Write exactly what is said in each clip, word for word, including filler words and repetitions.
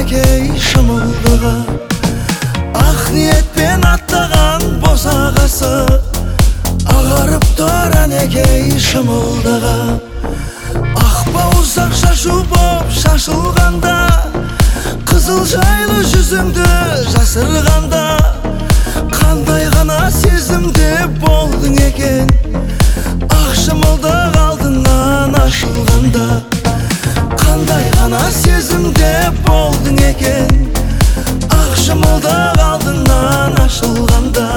ekey шымылдығы, ақ ниетпен аттаған босағасы, ағарып тұран екей шымылдығы. Ақ бауырсақ шашу боп шашылғанда, қызыл жайлы жүзіңді жасырғанда, қандай ғана сезімде болдың екен, ақ шымылдық алдынан ашылғанда. Қандай ғана сезімде болдың екен, ақ шымылдық алдынан ашылғанда.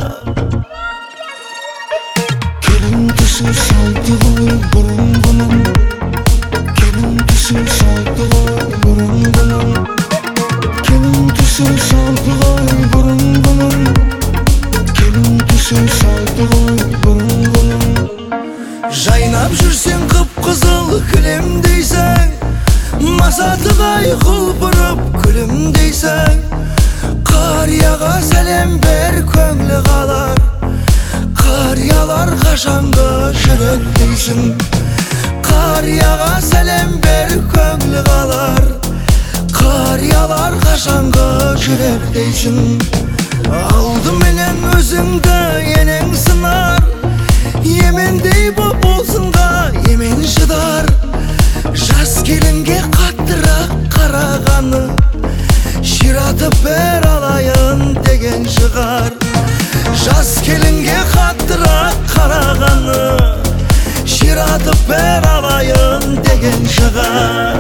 Келін түсі салды ғой бұрынғының, келін түсі салды ғой бұрынғының, келін түсі салды ғой бұрынғының, келін түсі салды ғой бұрынғының. Жайнап жүрсең қып-қызыл кілемдейсің, масатығай құлпырып күлімдейсің. Қарияға сәлем бер, көңілі қалар, қариялар қашанғы жүректейсің. Қарияға сәлем бер, көңілі қалар, қариялар қашанғы жүректейсің. Алдыменен өзіңді енең сынар, емендей боп болсынға емен шыдар. Жас келінге қаттырақ қарағаны, ширатып бер алайын деген шығар. Жас келінге қаттырақ қарағаны, ширатып бер алайын деген шығар.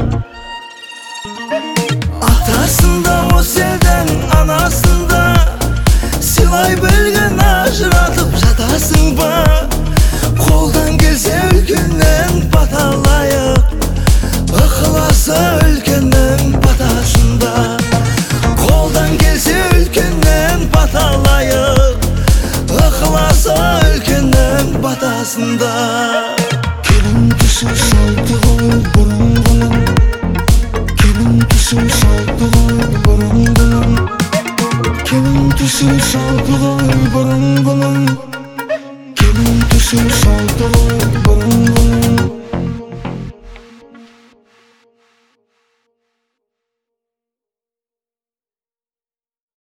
Атасында осы елдің анасында, сыйлай білген ажыратып жатасың ба? Қолдан келсе үлкеннен баталайық, ықыласы үлкеннің батасында. Қолдан келсе үлкеннен баталайық, ықыласы үлкеннің батасында. Келін түсі салды ғой бұрынғының, келін түсі салды ғой бұрынғының, келін түсі салды ғой бұрынғының, келін түсі салды ғой бұрынғының.